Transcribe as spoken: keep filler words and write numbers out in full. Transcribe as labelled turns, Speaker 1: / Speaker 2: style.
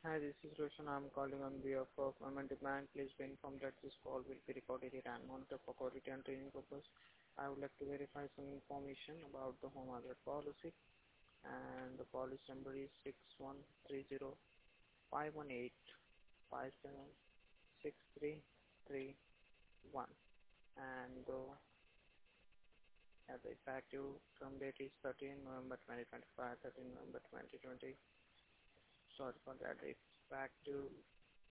Speaker 1: Hi, this is Roshan. I'm calling on behalf of Momentum Bank. Please be informed that this call will be recorded and monitored for quality and training purpose. I would like to verify some information about the home address policy, and the policy number is six one three zero five one eight five seven six three three one, and the, uh, the effective term date is thirteenth November twenty twenty-five, thirteenth November twenty twenty. Sorry for that. It's effective